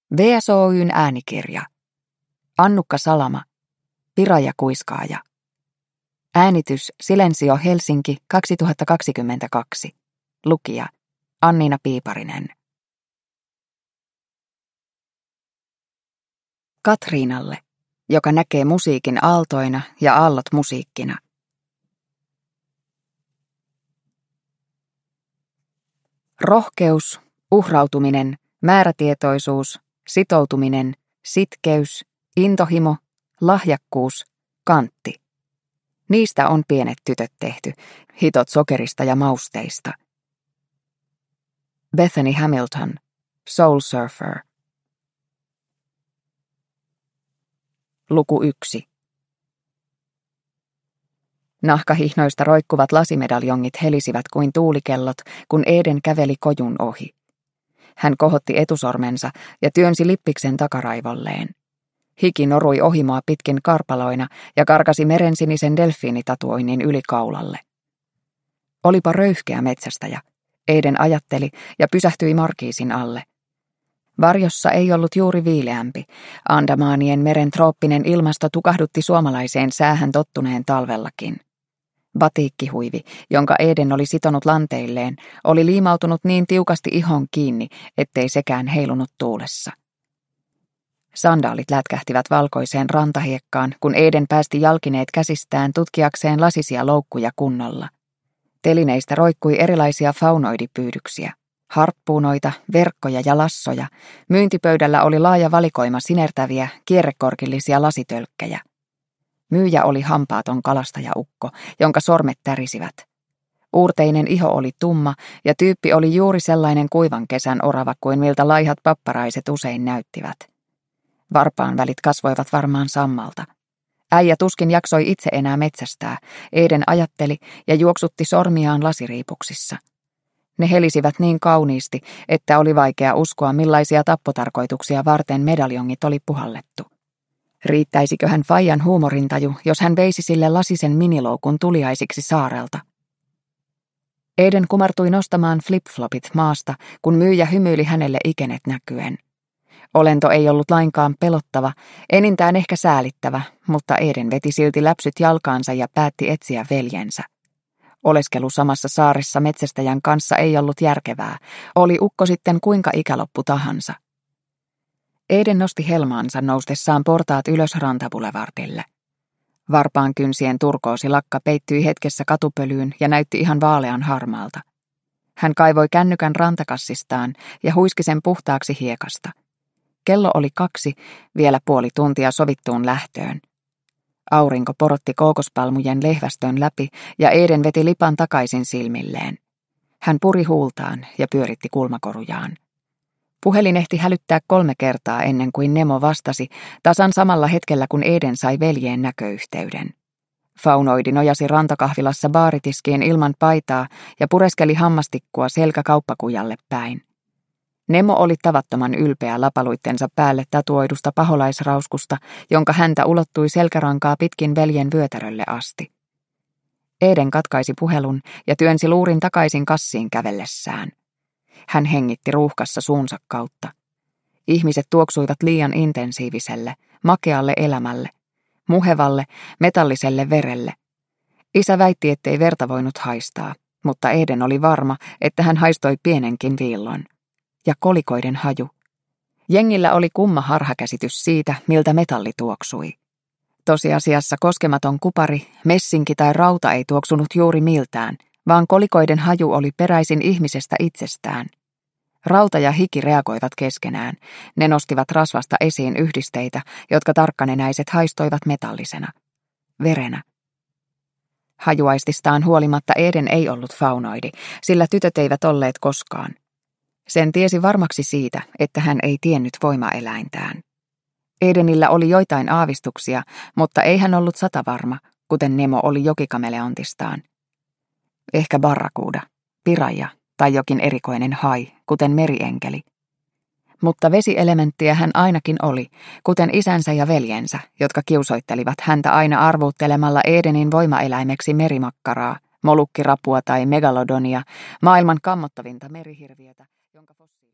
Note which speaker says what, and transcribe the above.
Speaker 1: VSOY:n äänikirja. Annukka Salama. Piraja kuiskaaja. Äänitys Silensio Helsinki 2022. Lukija Anniina Piiparinen. Katriinalle, joka näkee musiikin aaltoina ja aallot musiikkina. Rohkeus, uhrautuminen, määrätietoisuus, sitoutuminen, sitkeys, intohimo, lahjakkuus, kantti. Niistä on pienet tytöt tehty, hitot sokerista ja mausteista. Bethany Hamilton, Soul Surfer. Luku 1. Nahkahihnoista roikkuvat lasimedaljongit helisivät kuin tuulikellot, kun Eden käveli kojun ohi. Hän kohotti etusormensa ja työnsi lippiksen takaraivolleen. Hiki norui ohimaa pitkin karpaloina ja karkasi merensinisen delfiinitatuoinnin yli kaulalle. Olipa röyhkeä metsästäjä, Eden ajatteli ja pysähtyi markiisin alle. Varjossa ei ollut juuri viileämpi. Andamaanien meren trooppinen ilmasto tukahdutti suomalaiseen säähän tottuneen talvellakin. Batiikkihuivi, jonka Eden oli sitonut lanteilleen, oli liimautunut niin tiukasti ihon kiinni, ettei sekään heilunut tuulessa. Sandaalit lätkähtivät valkoiseen rantahiekkaan, kun Eden päästi jalkineet käsistään tutkiakseen lasisia loukkuja kunnolla. Telineistä roikkui erilaisia faunoidipyydyksiä. Harppuunoita, verkkoja ja lassoja. Myyntipöydällä oli laaja valikoima sinertäviä, kierrekorkillisia lasitölkkejä. Myyjä oli hampaaton kalastajaukko, jonka sormet tärisivät. Uurteinen iho oli tumma ja tyyppi oli juuri sellainen kuivan kesän orava kuin miltä laihat papparaiset usein näyttivät. Varpaan välit kasvoivat varmaan sammalta. Äijä tuskin jaksoi itse enää metsästää, Eden ajatteli ja juoksutti sormiaan lasiriipuksissa. Ne helisivät niin kauniisti, että oli vaikea uskoa millaisia tappotarkoituksia varten medaljongit oli puhallettu. Riittäisiköhän faijan huumorintaju, jos hän veisi sille lasisen miniloukun tuliaisiksi saarelta? Eden kumartui nostamaan flip-flopit maasta, kun myyjä hymyili hänelle ikenet näkyen. Olento ei ollut lainkaan pelottava, enintään ehkä säälittävä, mutta Eden veti silti läpsyt jalkaansa ja päätti etsiä veljensä. Oleskelu samassa saaressa metsästäjän kanssa ei ollut järkevää, oli ukko sitten kuinka ikäloppu tahansa. Eden nosti helmaansa noustessaan portaat ylös rantabulevardille. Varpaan kynsien turkoosi lakka peittyi hetkessä katupölyyn ja näytti ihan vaalean harmaalta. Hän kaivoi kännykän rantakassistaan ja huiski sen puhtaaksi hiekasta. Kello oli 2, vielä puoli tuntia sovittuun lähtöön. Aurinko porotti kookospalmujen lehvästön läpi ja Eden veti lipan takaisin silmilleen. Hän puri huultaan ja pyöritti kulmakorujaan. Puhelin ehti hälyttää 3 kertaa ennen kuin Nemo vastasi, tasan samalla hetkellä kun Eden sai veljeen näköyhteyden. Faunoidi nojasi rantakahvilassa baaritiskiin ilman paitaa ja pureskeli hammastikkua selkäkauppakujalle päin. Nemo oli tavattoman ylpeä lapaluittensa päälle tatuoidusta paholaisrauskusta, jonka häntä ulottui selkärankaa pitkin veljen vyötärölle asti. Eden katkaisi puhelun ja työnsi luurin takaisin kassiin kävellessään. Hän hengitti ruuhkassa suunsa kautta. Ihmiset tuoksuivat liian intensiiviselle, makealle elämälle, muhevalle, metalliselle verelle. Isä väitti, ettei verta voinut haistaa, mutta Eden oli varma, että hän haistoi pienenkin viillon. Ja kolikoiden haju. Jengillä oli kumma harhakäsitys siitä, miltä metalli tuoksui. Tosiasiassa koskematon kupari, messinki tai rauta ei tuoksunut juuri miltään, vaan kolikoiden haju oli peräisin ihmisestä itsestään. Rauta ja hiki reagoivat keskenään. Ne nostivat rasvasta esiin yhdisteitä, jotka tarkkanenäiset haistoivat metallisena. Verenä. Hajuaististaan huolimatta Eden ei ollut faunoidi, sillä tytöt eivät olleet koskaan. Sen tiesi varmaksi siitä, että hän ei tiennyt voimaeläintään. Edenillä oli joitain aavistuksia, mutta ei hän ollut satavarma, kuten Nemo oli jokikameleontistaan. Ehkä barrakuuda, piraja tai jokin erikoinen hai, kuten merienkeli. Mutta vesielementtiä hän ainakin oli, kuten isänsä ja veljensä, jotka kiusoittelivat häntä aina arvuuttelemalla Edenin voimaeläimeksi merimakkaraa, molukkirapua tai megalodonia, maailman kammottavinta merihirviötä, jonka fossiili